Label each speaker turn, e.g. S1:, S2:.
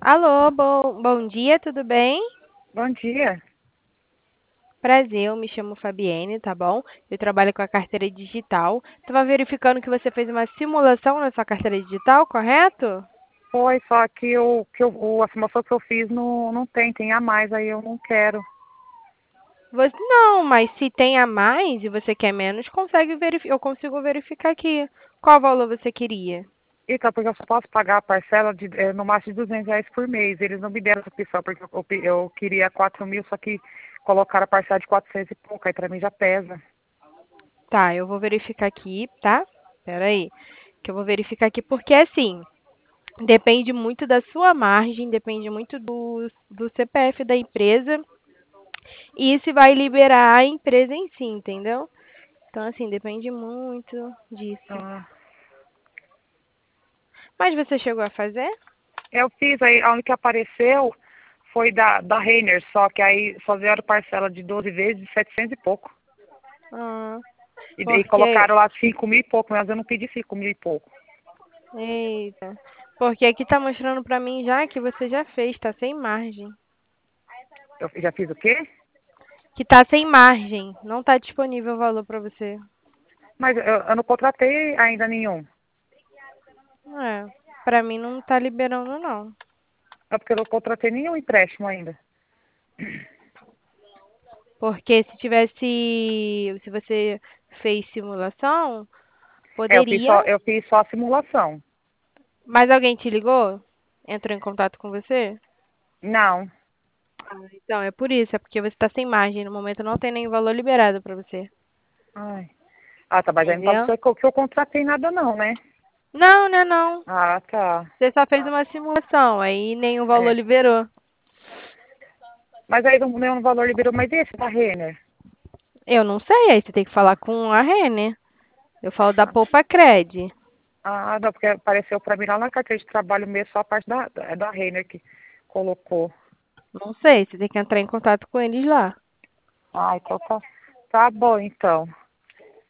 S1: Alô, bom dia, tudo bem?
S2: Bom dia.
S1: Prazer, eu me chamo Fabienne, tá bom? Eu trabalho com a carteira digital. Estava verificando que você fez uma simulação na sua carteira digital, correto?
S2: Foi, só que a simulação que eu fiz não tem a mais, aí eu não quero.
S1: Não, mas se tem a mais e você quer menos, eu consigo verificar aqui. Qual valor você queria?
S2: Então, porque eu só posso pagar a parcela no máximo de R$ 200 por mês. Eles não me deram essa opção, porque eu queria 4.000, só que colocaram a parcela de 400 e pouco, aí pra mim já pesa.
S1: Tá, eu vou verificar aqui, tá? Espera aí, que eu vou verificar aqui porque assim, depende muito da sua margem, depende muito do CPF da empresa. E se vai liberar a empresa em si, entendeu? Então, assim, depende muito disso.
S2: Ah,
S1: Mas você chegou a fazer?
S2: eu fiz, aí a única que apareceu foi da Renner, só que aí só vieram parcela de 12 vezes de 700 e pouco.
S1: Ah,
S2: E
S1: porque.
S2: colocaram lá 5.000 e pouco, mas eu não pedi 5.000 e pouco.
S1: Eita. Porque aqui tá mostrando pra mim já que você já fez, tá sem margem.
S2: Eu já fiz o quê?
S1: Que tá sem margem. Não tá disponível o valor pra você.
S2: Mas eu não contratei ainda nenhum.
S1: É. Pra mim não tá liberando, não.
S2: É porque eu não contratei nenhum empréstimo ainda.
S1: Porque se tivesse. Se você fez simulação,
S2: É,
S1: poderia.
S2: eu fiz só a simulação.
S1: Mas alguém te ligou? Entrou em contato com você?
S2: Não.
S1: Então, é por isso, é porque você está sem margem. No momento não tem nenhum valor liberado para você.
S2: Ai. Ah, tá, mas aí não pode
S1: Entendeu?
S2: ser que eu contratei nada não, né?
S1: Não, não, não.
S2: Ah, tá.
S1: Você só fez uma simulação, aí nenhum valor
S2: É.
S1: liberou.
S2: Mas aí o meu valor liberou, mas esse da Renner?
S1: Eu não sei, aí você tem que falar com a Renner. Eu falo da Poupa Cred.
S2: Ah, não, porque apareceu pra mim lá na carteira de trabalho mesmo, só a parte da Renner que colocou.
S1: Não sei, você tem que entrar em contato com eles lá.
S2: Ah, então tá. Tá bom, então.